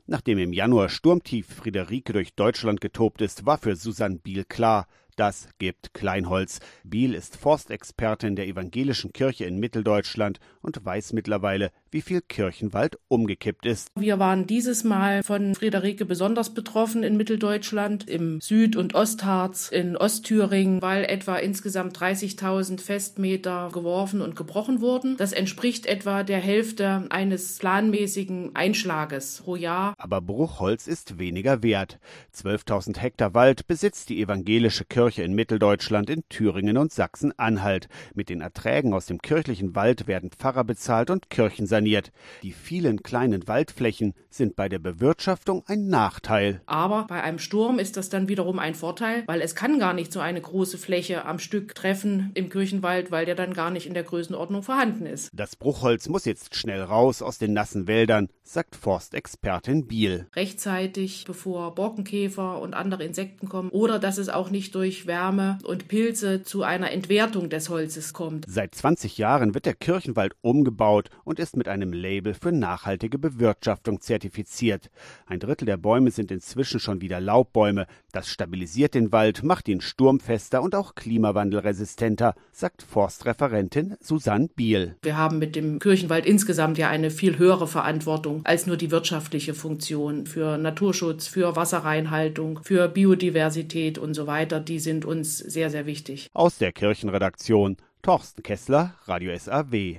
Nachdem im Januar Sturmtief Friederike durch Deutschland getobt ist, war für Susanne Biel klar, das gibt Kleinholz. Biel ist Forstexpertin der Evangelischen Kirche in Mitteldeutschland und weiß mittlerweile, wie viel Kirchenwald umgekippt ist. Wir waren dieses Mal von Friederike besonders betroffen in Mitteldeutschland, im Süd- und Ostharz, in Ostthüringen, weil etwa insgesamt 30.000 Festmeter geworfen und gebrochen wurden. Das entspricht etwa der Hälfte eines planmäßigen Einschlages pro Jahr. Aber Bruchholz ist weniger wert. 12.000 Hektar Wald besitzt die Evangelische Kirche in Mitteldeutschland, in Thüringen und Sachsen-Anhalt. Mit den Erträgen aus dem kirchlichen Wald werden Pfarrer bezahlt und Kirchen saniert. Die vielen kleinen Waldflächen sind bei der Bewirtschaftung ein Nachteil. Aber bei einem Sturm ist das dann wiederum ein Vorteil, weil es kann gar nicht so eine große Fläche am Stück treffen im Kirchenwald, weil der dann gar nicht in der Größenordnung vorhanden ist. Das Bruchholz muss jetzt schnell raus aus den nassen Wäldern, sagt Forstexpertin Biel. Rechtzeitig, bevor Borkenkäfer und andere Insekten kommen, oder dass es auch nicht durch Wärme und Pilze zu einer Entwertung des Holzes kommt. Seit 20 Jahren wird der Kirchenwald umgebaut und ist mit einem Label für nachhaltige Bewirtschaftung zertifiziert. 1/3 der Bäume sind inzwischen schon wieder Laubbäume. Das stabilisiert den Wald, macht ihn sturmfester und auch klimawandelresistenter, sagt Forstreferentin Susanne Biel. Wir haben mit dem Kirchenwald insgesamt ja eine viel höhere Verantwortung als nur die wirtschaftliche Funktion für Naturschutz, für Wasserreinhaltung, für Biodiversität und so weiter. Die sind uns sehr, sehr wichtig. Aus der Kirchenredaktion Torsten Kessler, Radio SAW.